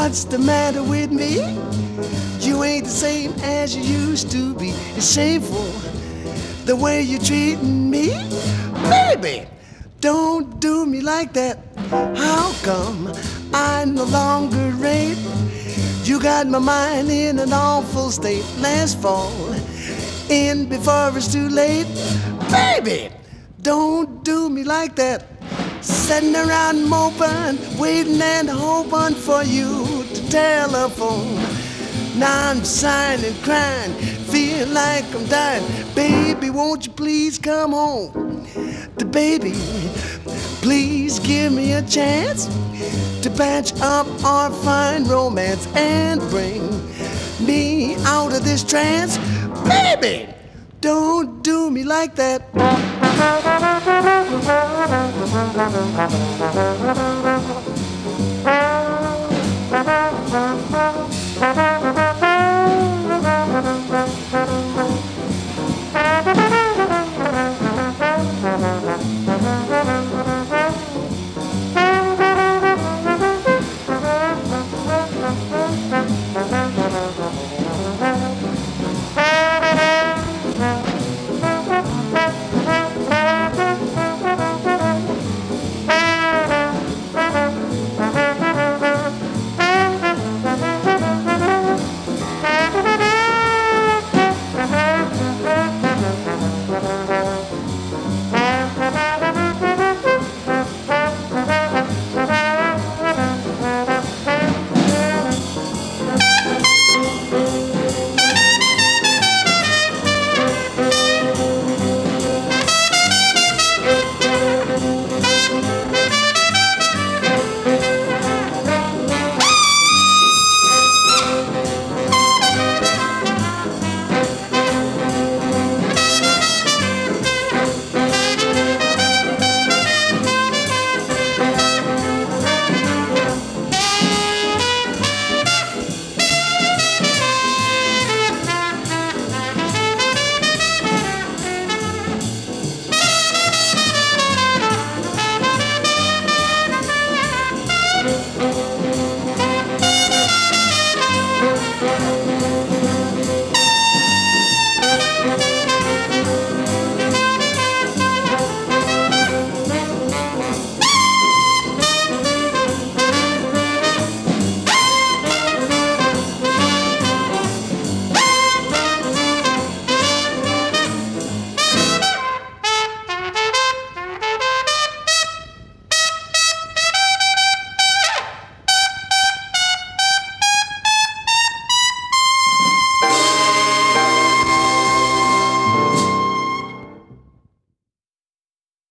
What's the matter with me? You ain't the same as you used to be. It's shameful the way you're treating me. Baby, don't do me like that. How come I no longer rate? You got my mind in an awful state. Last fall, in before it's too late. Baby, don't do me like that. Sitting around moping, waiting and hoping for you to telephone. Now I'm sighing and crying, feel like I'm dying. Baby, won't you please come home? The baby, please give me a chance to patch up our fine romance and bring me out of this trance. Baby, don't do me like that.